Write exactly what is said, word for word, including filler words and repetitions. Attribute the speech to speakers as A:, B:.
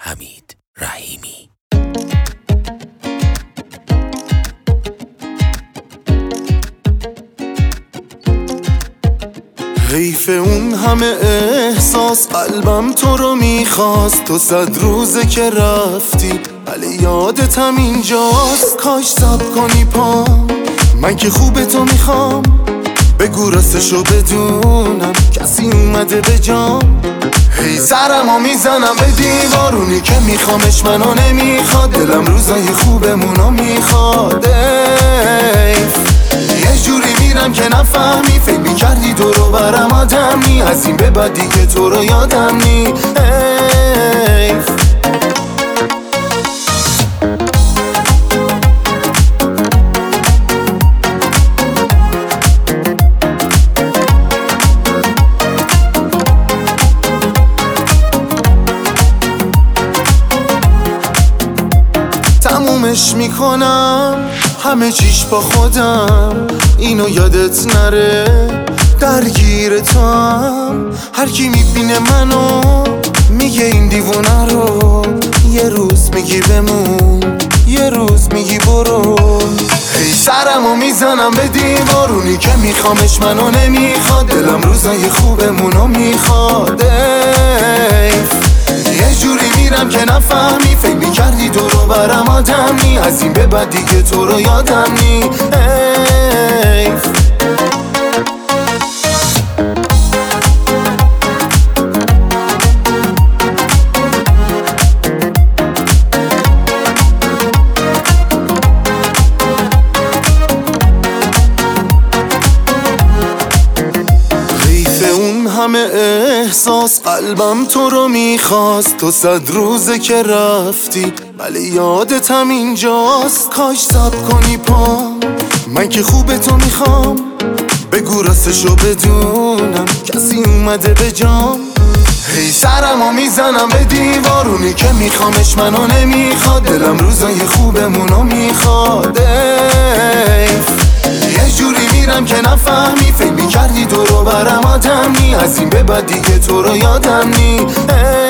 A: حمید رحیمی.
B: حیف اون همه احساس، قلبم تو رو میخواست. تو صد روزه که رفتی ولی یادتم اینجاست. کاش صبر کنی پام، من که خوب تو میخوام. بگو راستشو بدونم کسی اومده به جام. هی سرمو میزنم به دیوارونی که میخوامش منو نمیخواد. دلم روزای خوبمونو میخواد. یه جوری میرم که نفهمی، فکر میکردی دورو برم آدم نی. از این به بعد دیگه تو رو یادم نی. حیف تمومش میکنم همه چیش با خودم. اینو یادت نره درگیر تو هم. هر کی میبینه منو میگه این دیوونه رو. یه روز میگی بمون، یه روز میگی برو. هی سرمو میزنم به دیوارونی که میخوامش منو نمیخواد. دلم روزای خوبمونو میخواد. یه جوری میرم که نفهمی، فکر میکردی دورو برم آدم نی. از این به بعد دیگه تو رو یادم نی. حیف همه احساس، قلبم تو رو میخواست. تو صد روزه که رفتی ولی یادتم اینجاست. کاش صبر کنی پام، من که خوب تو میخوام. بگو راستشو بدونم کسی اومده به جام. هی سرمو میزنم به دیوارونی که میخوامش منو نمیخواد. دلم روزای خوبمونو میخواد. یه جوری میرم که نفهمی، فکر میکردی دورو برم آدم نی. از این به بعد دیگه تو رو یادم نی.